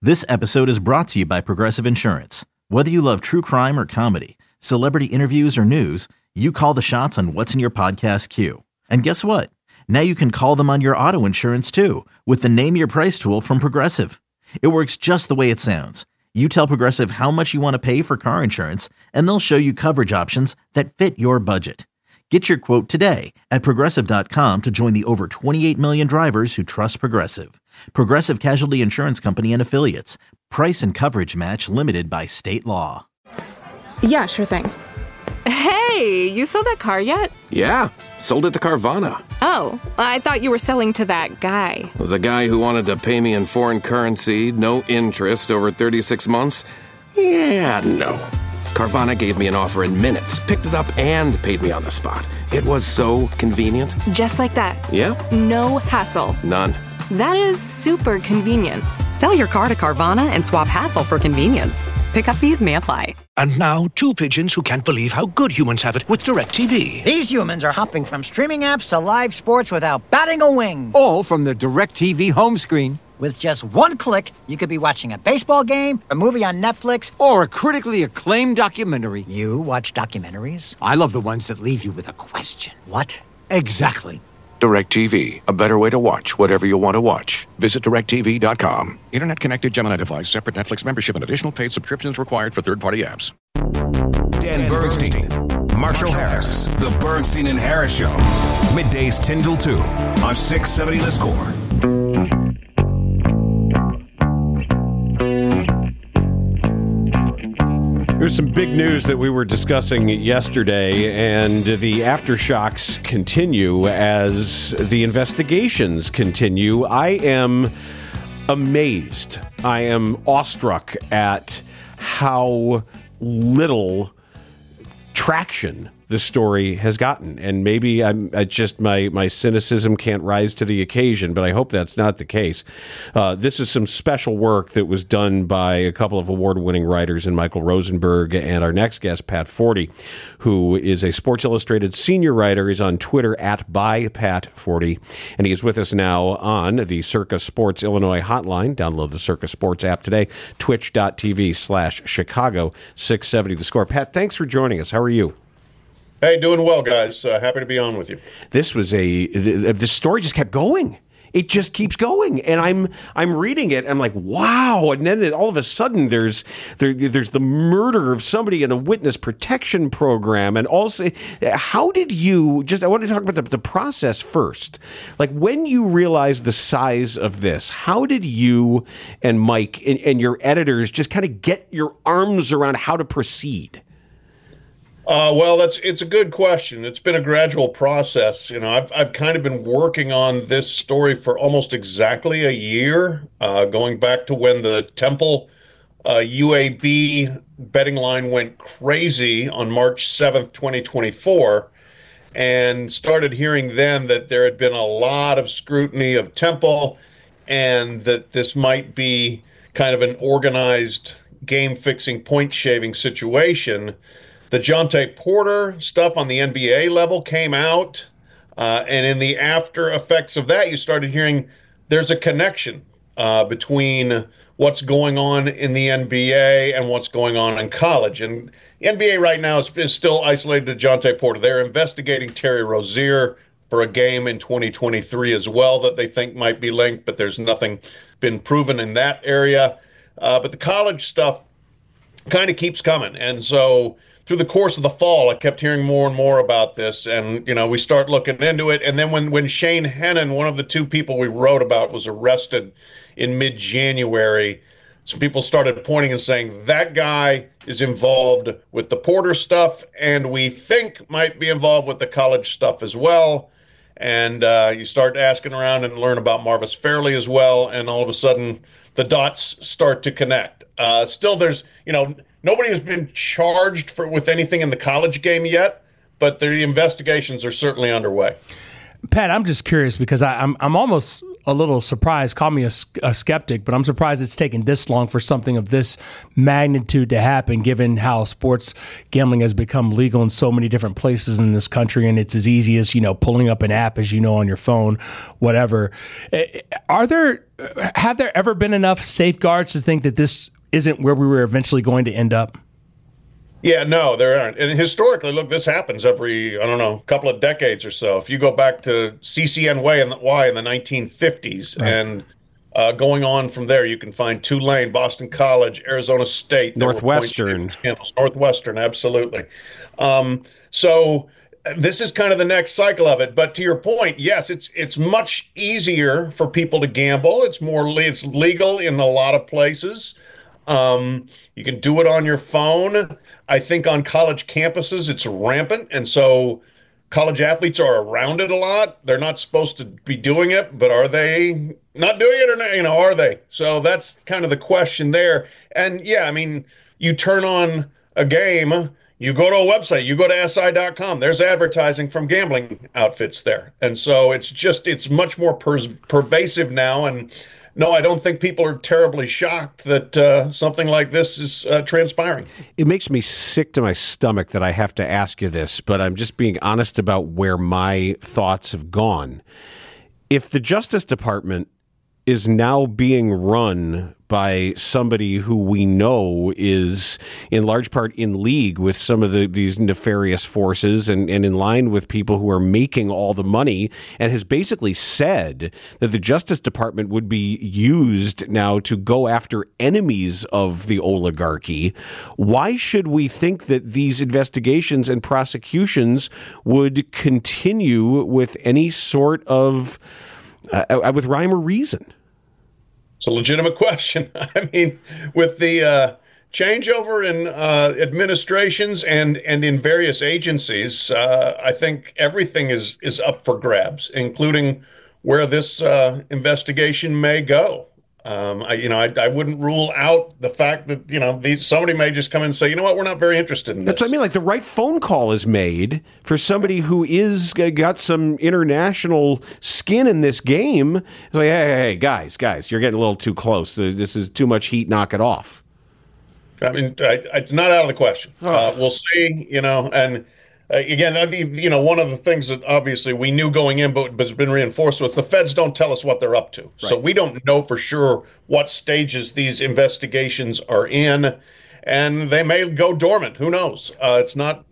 This episode is brought to you by Progressive Insurance. Whether you love true crime or comedy, celebrity interviews or news, you call the shots on what's in your podcast queue. And guess what? Now you can call them on your auto insurance too with the Name Your Price tool from Progressive. It works just the way it sounds. You tell Progressive how much you want to pay for car insurance, and they'll show you coverage options that fit your budget. Get your quote today at Progressive.com to join the over 28 million drivers who trust Progressive. Progressive Casualty Insurance Company and Affiliates. Price and coverage match limited by state law. Yeah, sure thing. Hey, you sold that car yet? Yeah, sold it to Carvana. Oh, I thought you were selling to that guy. The guy who wanted to pay me in foreign currency, no interest, over 36 months? Yeah, no. Carvana gave me an offer in minutes, picked it up, and paid me on the spot. It was so convenient. Just like that. Yeah? No hassle. None. That is super convenient. Sell your car to Carvana and swap hassle for convenience. Pickup fees may apply. And now, two pigeons who can't believe how good humans have it with DirecTV. These humans are hopping from streaming apps to live sports without batting a wing. All from the DirecTV home screen. With just one click, you could be watching a baseball game, a movie on Netflix, or a critically acclaimed documentary. You watch documentaries? I love the ones that leave you with a question. What? Exactly. DirecTV, a better way to watch whatever you want to watch. Visit DirecTV.com. Internet-connected Gemini device, separate Netflix membership, and additional paid subscriptions required for third-party apps. Dan Bernstein, Marshall Harris, The Bernstein and Harris Show. Middays 10 till 2 on 670 The Score. There's some big news that we were discussing yesterday, and the aftershocks continue as the investigations continue. I am amazed. I am awestruck at how little traction the story has gotten, and maybe I just my cynicism can't rise to the occasion, but I hope that's not the case. This is some special work that was done by a couple of award-winning writers, and Michael Rosenberg and our next guest, Pat Forty, who is a Sports Illustrated senior writer. He's on Twitter at @bypat40, and he is with us now on the Circa Sports Illinois hotline. Download the Circa Sports app today, twitch.tv/Chicago 670 The Score. Pat, thanks for joining us. How are you? Hey, doing well, guys. Happy to be on with you. This was the story just kept going. It just keeps going, and I'm reading it. I'm like, wow! And then all of a sudden, there's the murder of somebody in a witness protection program, and also, how did you? I want to talk about the process first. Like, when you realized the size of this, how did you and Mike and your editors just kind of get your arms around how to proceed? Well, it's a good question. It's been a gradual process. You know, I've kind of been working on this story for almost exactly a year, going back to when the Temple UAB betting line went crazy on March 7th, 2024, and started hearing then that there had been a lot of scrutiny of Temple and that this might be kind of an organized game-fixing, point-shaving situation. The Jontay Porter stuff on the NBA level came out, and in the after effects of that, you started hearing there's a connection between what's going on in the NBA and what's going on in college. And the NBA right now is still isolated to Jontay Porter. They're investigating Terry Rozier for a game in 2023 as well that they think might be linked, but there's nothing been proven in that area. But the college stuff kind of keeps coming. And so through the course of the fall, I kept hearing more and more about this, and we start looking into it. And then when Shane Hennon, one of the two people we wrote about, was arrested in mid-January, some people started pointing and saying that guy is involved with the Porter stuff, and we think might be involved with the college stuff as well. And you start asking around and learn about Marvis Fairley as well, and all of a sudden the dots start to connect. Still, there's nobody has been charged with anything in the college game yet, but the investigations are certainly underway. Pat, I'm just curious because I'm almost a little surprised. Call me a skeptic, but I'm surprised it's taken this long for something of this magnitude to happen, given how sports gambling has become legal in so many different places in this country, and it's as easy as pulling up an app, as on your phone, whatever. Are there have there ever been enough safeguards to think that this isn't where we were eventually going to end up? Yeah, no, there aren't. And historically, look, this happens every, I don't know, couple of decades or so. If you go back to CCNY in the 1950s, right, and going on from there, you can find Tulane, Boston College, Arizona State, Northwestern. Northwestern, absolutely. So this is kind of the next cycle of it. But to your point, yes, it's much easier for people to gamble. It's legal in a lot of places. You can do it on your phone. I think on college campuses, it's rampant. And so college athletes are around it a lot. They're not supposed to be doing it, but are they not doing it or not? Are they? So that's kind of the question there. And yeah, I mean, you turn on a game, you go to a website, you go to SI.com, there's advertising from gambling outfits there. And so it's much more pervasive now. And no, I don't think people are terribly shocked that something like this is transpiring. It makes me sick to my stomach that I have to ask you this, but I'm just being honest about where my thoughts have gone. If the Justice Department is now being run by somebody who we know is in large part in league with some of these nefarious forces and in line with people who are making all the money, and has basically said that the Justice Department would be used now to go after enemies of the oligarchy, why should we think that these investigations and prosecutions would continue with any sort of with rhyme or reason? It's a legitimate question. I mean, with the changeover in administrations and in various agencies, I think everything is up for grabs, including where this investigation may go. I wouldn't rule out the fact that, somebody may just come in and say, you know what, we're not very interested in this. That's what I mean. Like the right phone call is made for somebody who is got some international skin in this game. It's like, hey, guys, you're getting a little too close. This is too much heat. Knock it off. I mean, it's not out of the question. We'll see, and again, I think, one of the things that obviously we knew going in, but has been reinforced was the feds don't tell us what they're up to. Right. So we don't know for sure what stages these investigations are in, and they may go dormant. Who knows? It's not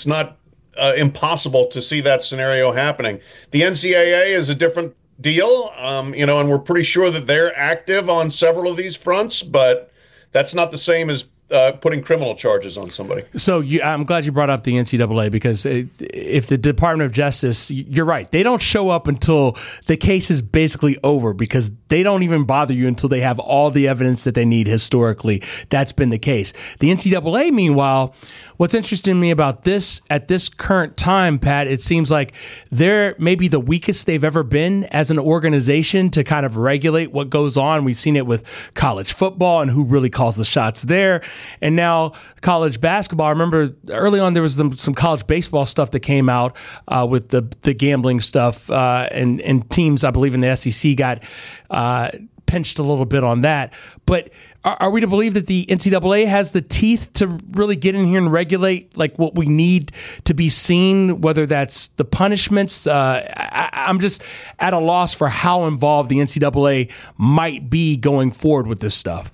impossible to see that scenario happening. The NCAA is a different deal, and we're pretty sure that they're active on several of these fronts, but that's not the same as putting criminal charges on somebody. So I'm glad you brought up the NCAA, because if the Department of Justice, you're right, they don't show up until the case is basically over, because they don't even bother you until they have all the evidence that they need historically. That's been the case. The NCAA, meanwhile, what's interesting to me about this at this current time, Pat, it seems like they're maybe the weakest they've ever been as an organization to kind of regulate what goes on. We've seen it with college football and who really calls the shots there. And now college basketball. I remember early on there was some college baseball stuff that came out with the gambling stuff, and teams, I believe, in the SEC got pinched a little bit on that. But are we to believe that the NCAA has the teeth to really get in here and regulate like what we need to be seen, whether that's the punishments? I'm just at a loss for how involved the NCAA might be going forward with this stuff.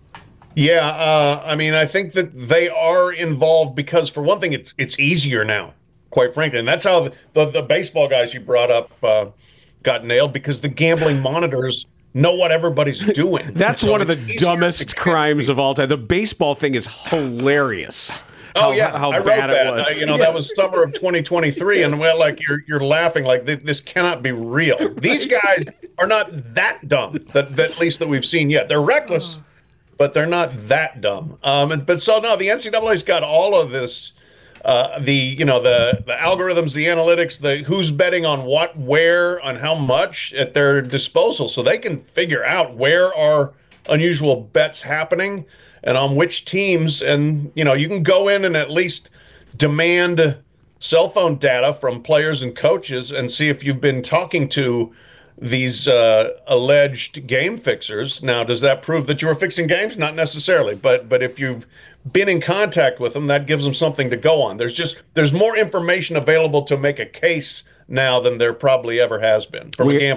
Yeah, I mean, I think that they are involved because, for one thing, it's easier now, quite frankly. And that's how the baseball guys you brought up got nailed, because the gambling monitors know what everybody's doing. That's so one of the dumbest crimes of all time. The baseball thing is hilarious. How I wrote that. That was summer of 2023, and you're laughing like this cannot be real. These guys are not that dumb, that at least that we've seen yet. They're reckless, but they're not that dumb. The NCAA's got all of this, the algorithms, the analytics, the who's betting on what, where, on how much at their disposal, so they can figure out where are unusual bets happening and on which teams. And you can go in and at least demand cell phone data from players and coaches and see if you've been talking to these alleged game fixers. Now, does that prove that you were fixing games? Not necessarily, but if you've been in contact with them, that gives them something to go on. There's more information available to make a case now than there probably ever has been from a gambling.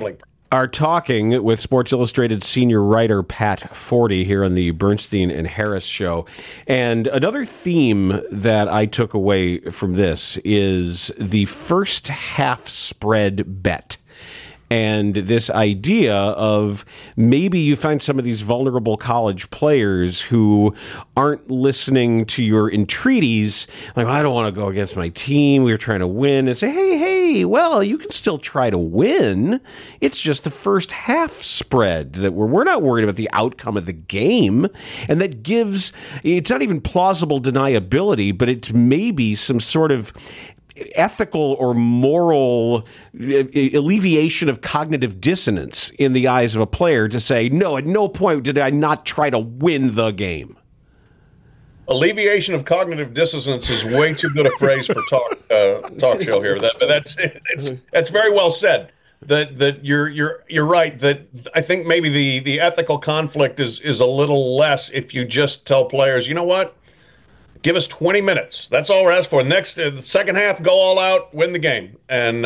are talking with Sports Illustrated senior writer Pat Forty here on the Bernstein and Harris show. And another theme that I took away from this is the first half spread bet. And this idea of maybe you find some of these vulnerable college players who aren't listening to your entreaties, like, I don't want to go against my team, we're trying to win, and say, hey, well, you can still try to win. It's just the first half spread that we're not worried about the outcome of the game. And that gives, it's not even plausible deniability, but it's maybe some sort of ethical or moral alleviation of cognitive dissonance in the eyes of a player to say, no, at no point did I not try to win the game. Alleviation of cognitive dissonance is way too good a phrase for talk show here. That's very well said. That you're right. That I think maybe the ethical conflict is a little less if you just tell players, you know what? Give us 20 minutes. That's all we're asking for. Next, the second half, go all out, win the game. And,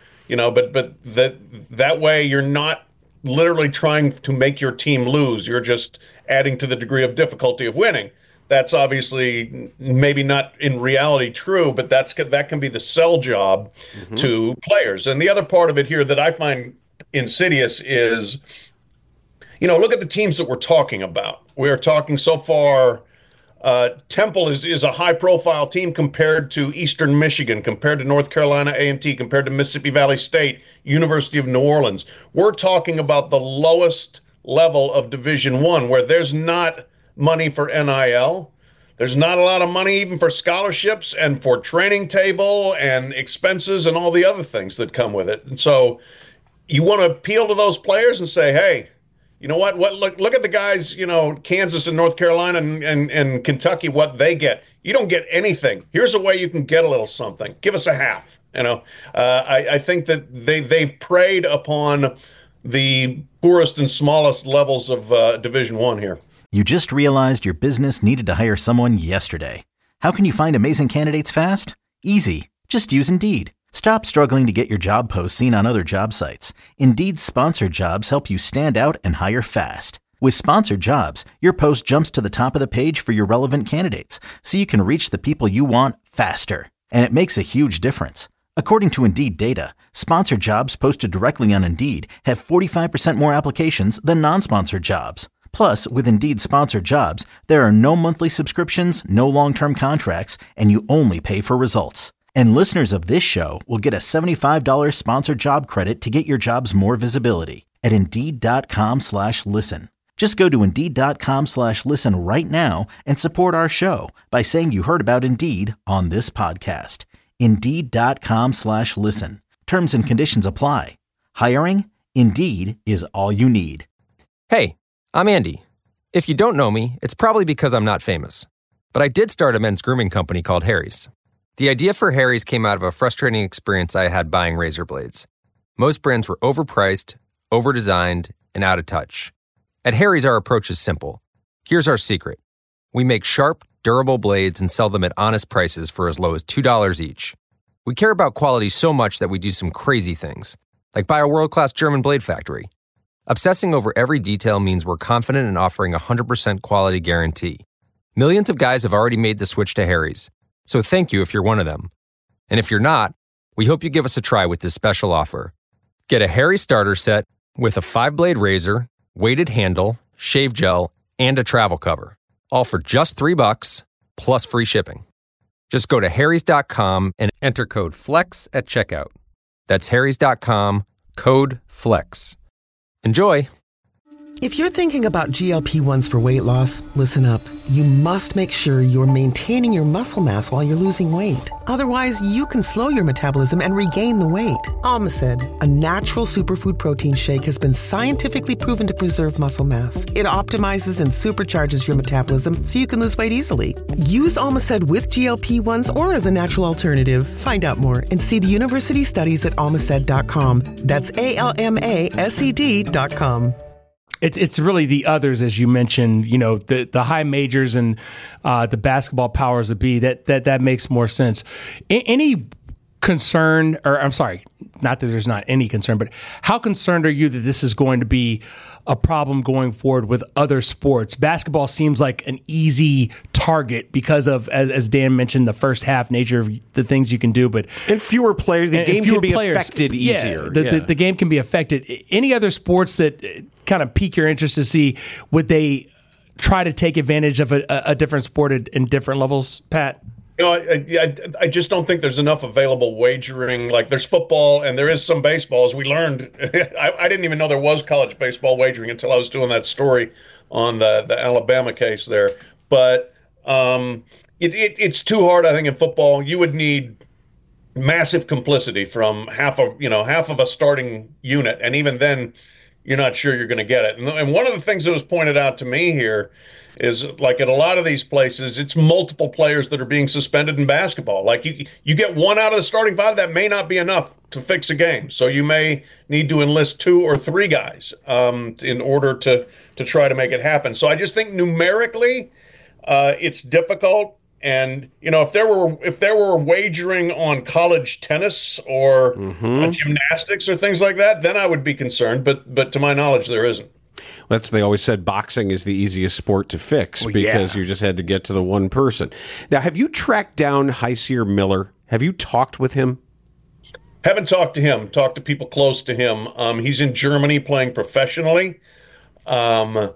but that way you're not literally trying to make your team lose. You're just adding to the degree of difficulty of winning. That's obviously maybe not in reality true, but that can be the sell job to players. And the other part of it here that I find insidious is, look at the teams that we're talking about. We are talking so far. Temple is a high-profile team compared to Eastern Michigan, compared to North Carolina A&T, compared to Mississippi Valley State, University of New Orleans. We're talking about the lowest level of Division I, where there's not money for NIL. There's not a lot of money even for scholarships and for training table and expenses and all the other things that come with it. And so you want to appeal to those players and say, hey, you know what? Look at the guys, Kansas and North Carolina and Kentucky, what they get. You don't get anything. Here's a way you can get a little something. Give us a half. I think that they've preyed upon the poorest and smallest levels of Division I here. You just realized your business needed to hire someone yesterday. How can you find amazing candidates fast? Easy. Just use Indeed. Stop struggling to get your job posts seen on other job sites. Indeed's sponsored jobs help you stand out and hire fast. With sponsored jobs, your post jumps to the top of the page for your relevant candidates, so you can reach the people you want faster. And it makes a huge difference. According to Indeed data, sponsored jobs posted directly on Indeed have 45% more applications than non-sponsored jobs. Plus, with Indeed sponsored jobs, there are no monthly subscriptions, no long-term contracts, and you only pay for results. And listeners of this show will get a $75 sponsored job credit to get your jobs more visibility at Indeed.com/listen. Just go to Indeed.com/listen right now and support our show by saying you heard about Indeed on this podcast. Indeed.com/listen. Terms and conditions apply. Hiring? Indeed is all you need. Hey, I'm Andy. If you don't know me, it's probably because I'm not famous. But I did start a men's grooming company called Harry's. The idea for Harry's came out of a frustrating experience I had buying razor blades. Most brands were overpriced, overdesigned, and out of touch. At Harry's, our approach is simple. Here's our secret. We make sharp, durable blades and sell them at honest prices for as low as $2 each. We care about quality so much that we do some crazy things, like buy a world-class German blade factory. Obsessing over every detail means we're confident in offering a 100% quality guarantee. Millions of guys have already made the switch to Harry's. So thank you if you're one of them. And if you're not, we hope you give us a try with this special offer. Get a Harry starter set with a 5-blade razor, weighted handle, shave gel, and a travel cover. All for just $3 plus free shipping. Just go to harrys.com and enter code FLEX at checkout. That's harrys.com, code FLEX. Enjoy! If you're thinking about GLP-1s for weight loss, listen up. You must make sure you're maintaining your muscle mass while you're losing weight. Otherwise, you can slow your metabolism and regain the weight. Almacid, a natural superfood protein shake, has been scientifically proven to preserve muscle mass. It optimizes and supercharges your metabolism so you can lose weight easily. Use Almacid with GLP-1s or as a natural alternative. Find out more and see the university studies at almacid.com. That's ALMASED.com. It's really the others, as you mentioned, the high majors and the basketball powers that be, that makes more sense. Any concerned, or I'm sorry, not that there's not any concern, but how concerned are you that this is going to be a problem going forward with other sports? Basketball seems like an easy target because of, as Dan mentioned, the first half nature of the things you can do, but and fewer players, the game can be affected easier. The game can be affected. Any other sports that kind of pique your interest to see, would they try to take advantage of a different sport in different levels, Pat? I just don't think there's enough available wagering. Like, there's football and there is some baseball, as we learned. I didn't even know there was college baseball wagering until I was doing that story on the Alabama case there. But it's too hard, I think, in football. You would need massive complicity from half of a starting unit, and even then, you're not sure you're going to get it. And one of the things that was pointed out to me here is, like, at a lot of these places, it's multiple players that are being suspended in basketball. Like, you get one out of the starting five, that may not be enough to fix a game. So you may need to enlist 2 or 3 guys in order to try to make it happen. So I just think numerically, it's difficult. And, if there were wagering on college tennis or gymnastics or things like that, then I would be concerned. But to my knowledge, there isn't. That's, they always said boxing is the easiest sport to fix because you just had to get to the one person. Now, have you tracked down Heisier Miller? Have you talked with him? Haven't talked to him. Talked to people close to him. He's in Germany playing professionally. From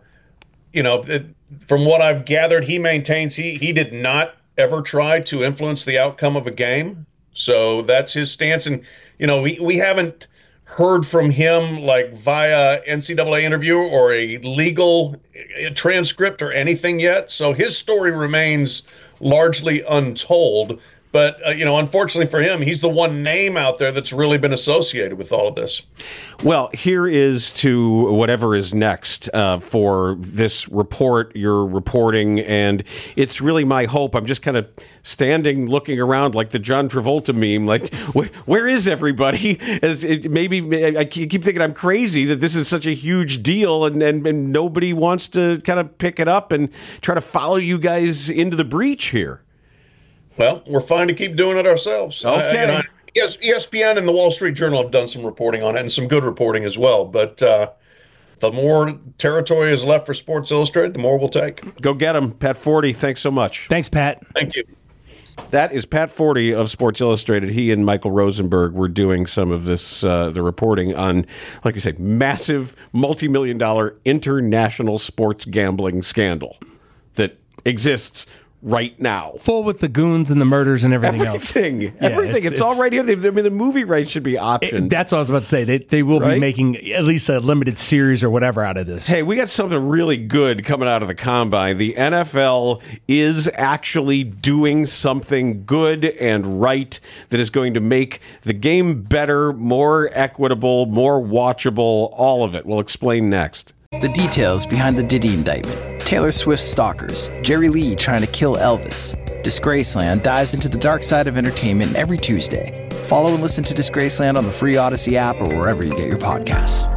what I've gathered, he maintains he did not ever try to influence the outcome of a game. So that's his stance. And, we haven't heard from him, like, via NCAA interview or a legal transcript or anything yet. So his story remains largely untold. But, unfortunately for him, he's the one name out there that's really been associated with all of this. Well, here is to whatever is next for this report you're reporting, and it's really my hope. I'm just kind of standing, looking around like the John Travolta meme, like, where is everybody? Maybe I keep thinking I'm crazy that this is such a huge deal, and nobody wants to kind of pick it up and try to follow you guys into the breach here. Well, we're fine to keep doing it ourselves. Okay. ESPN and the Wall Street Journal have done some reporting on it, and some good reporting as well. But the more territory is left for Sports Illustrated, the more we'll take. Go get them. Pat Forty, thanks so much. Thanks, Pat. Thank you. That is Pat Forty of Sports Illustrated. He and Michael Rosenberg were doing some of this, the reporting on, like you say, massive, multi-million-dollar international sports gambling scandal that exists right now. Full with the goons and the murders and everything else. Everything. It's all right here. The movie rights should be optioned. That's what I was about to say. They will be making at least a limited series or whatever out of this. Hey, we got something really good coming out of the Combine. The NFL is actually doing something good and right that is going to make the game better, more equitable, more watchable, all of it. We'll explain next. The details behind the Diddy indictment, Taylor Swift's stalkers, Jerry Lee trying to kill Elvis. Disgraceland dives into the dark side of entertainment every Tuesday. Follow and listen to Disgraceland on the free Odyssey app or wherever you get your podcasts.